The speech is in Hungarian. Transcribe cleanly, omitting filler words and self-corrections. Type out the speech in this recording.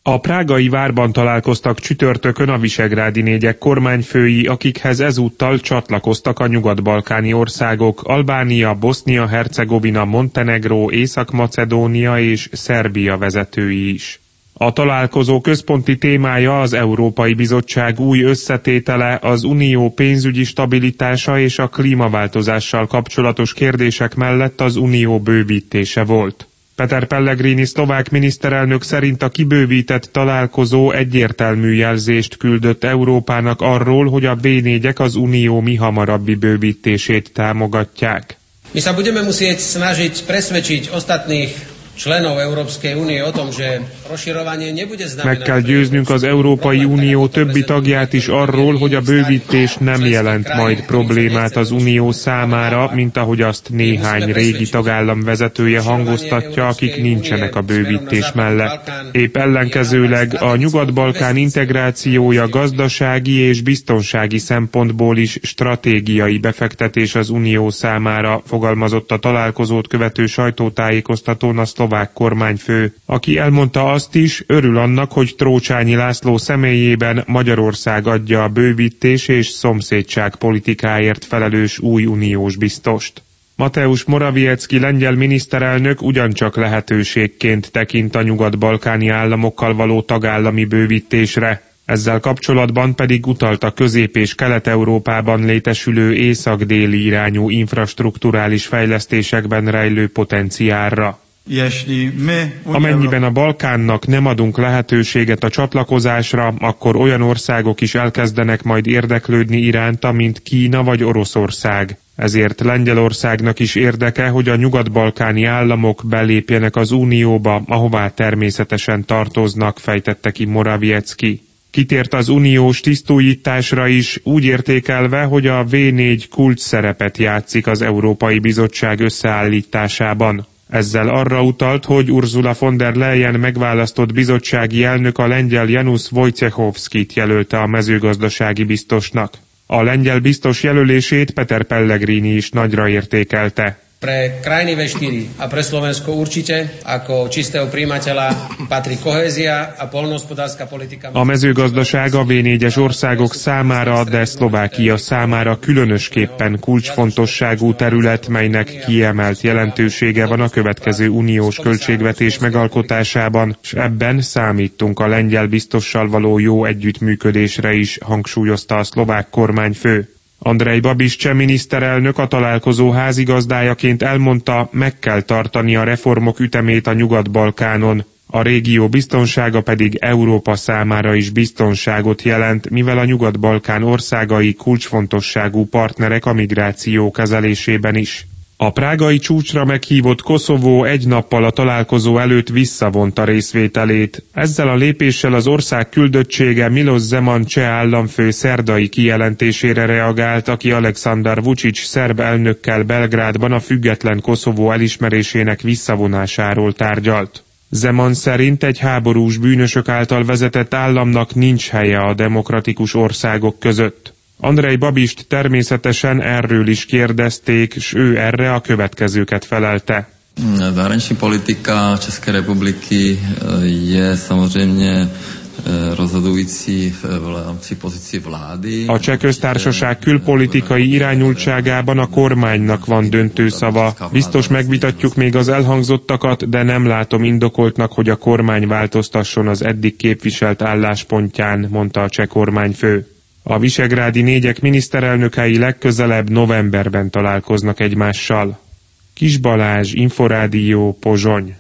A prágai várban találkoztak csütörtökön a visegrádi négyek kormányfői, akikhez ezúttal csatlakoztak a nyugat-balkáni országok, Albánia, Bosznia-Hercegovina, Montenegró, Észak-Macedónia és Szerbia vezetői is. A találkozó központi témája az Európai Bizottság új összetétele, az unió pénzügyi stabilitása és a klímaváltozással kapcsolatos kérdések mellett az unió bővítése volt. Peter Pellegrini szlovák miniszterelnök szerint a kibővített találkozó egyértelmű jelzést küldött Európának arról, hogy a V4-ek az unió mihamarabbi bővítését támogatják. Mi sa budeme musieť snažiť presvedčiť ostatných členov Európskej únie o tom, že rozširovanie nebude znamenať... Meg kell győznünk az Európai Unió többi tagját is arról, hogy a bővítés nem jelent majd problémát az Unió számára, mint ahogy azt néhány régi tagállam vezetője hangoztatja, akik nincsenek a bővítés mellett. Épp ellenkezőleg a Nyugat-Balkán integrációja gazdasági és biztonsági szempontból is stratégiai befektetés az Unió számára, fogalmazott a találkozót követő sajtótájékoztatón a szlovák kormányfő, aki elmondta azt is, örül annak, hogy Trócsányi László személyében Magyarország adja a bővítés és szomszédság politikáért felelős új uniós biztost. Mateusz Morawiecki lengyel miniszterelnök ugyancsak lehetőségként tekint a nyugat-balkáni államokkal való tagállami bővítésre. Ezzel kapcsolatban pedig utalt a Közép- és Kelet-Európában létesülő észak-déli irányú infrastrukturális fejlesztésekben rejlő potenciálra. Amennyiben a Balkánnak nem adunk lehetőséget a csatlakozásra, akkor olyan országok is elkezdenek majd érdeklődni iránta, mint Kína vagy Oroszország. Ezért Lengyelországnak is érdeke, hogy a nyugat-balkáni államok belépjenek az Unióba, ahová természetesen tartoznak, fejtette ki Morawiecki. Kitért az uniós tisztújításra is, úgy értékelve, hogy a V4 kulcs szerepet játszik az Európai Bizottság összeállításában. Ezzel arra utalt, hogy Ursula von der Leyen megválasztott bizottsági elnök a lengyel Janusz Wojciechowskit jelölte a mezőgazdasági biztosnak. A lengyel biztos jelölését Peter Pellegrini is nagyra értékelte. Pre krajiny V4 a pre Slovensko určite ako čistého prijímateľa patrí kohézia a poľnohospodárska politika. A mezőgazdaság a V4-es országok számára, de Szlovákia számára különösképpen kulcsfontosságú terület, melynek kiemelt jelentősége van a következő uniós költségvetés megalkotásában, és ebben számítunk a lengyel biztossal való jó együttműködésre is, hangsúlyozta a szlovák kormányfő. Andrej Babiš cseh miniszterelnök a találkozó házigazdájaként elmondta, meg kell tartani a reformok ütemét a Nyugat-Balkánon. A régió biztonsága pedig Európa számára is biztonságot jelent, mivel a Nyugat-Balkán országai kulcsfontosságú partnerek a migráció kezelésében is. A prágai csúcsra meghívott Koszovó egy nappal a találkozó előtt visszavonta részvételét. Ezzel a lépéssel az ország küldöttsége Miloš Zeman cseh államfő szerdai kijelentésére reagált, aki Aleksandar Vučić szerb elnökkel Belgrádban a független Koszovó elismerésének visszavonásáról tárgyalt. Zeman szerint egy háborús bűnösök által vezetett államnak nincs helye a demokratikus országok között. Andrej Babist természetesen erről is kérdezték, s ő erre a következőket felelte. Zahraniční politika České republiky je samozřejmě rozhodující v rámci pozici vlády. A Cseh Köztársaság külpolitikai irányultságában a kormánynak van döntő szava. Biztos megvitatjuk még az elhangzottakat, de nem látom indokoltnak, hogy a kormány változtasson az eddig képviselt álláspontján, mondta a cseh kormányfő. A visegrádi négyek miniszterelnökei legközelebb novemberben találkoznak egymással. Kis Balázs, Inforádió, Pozsony.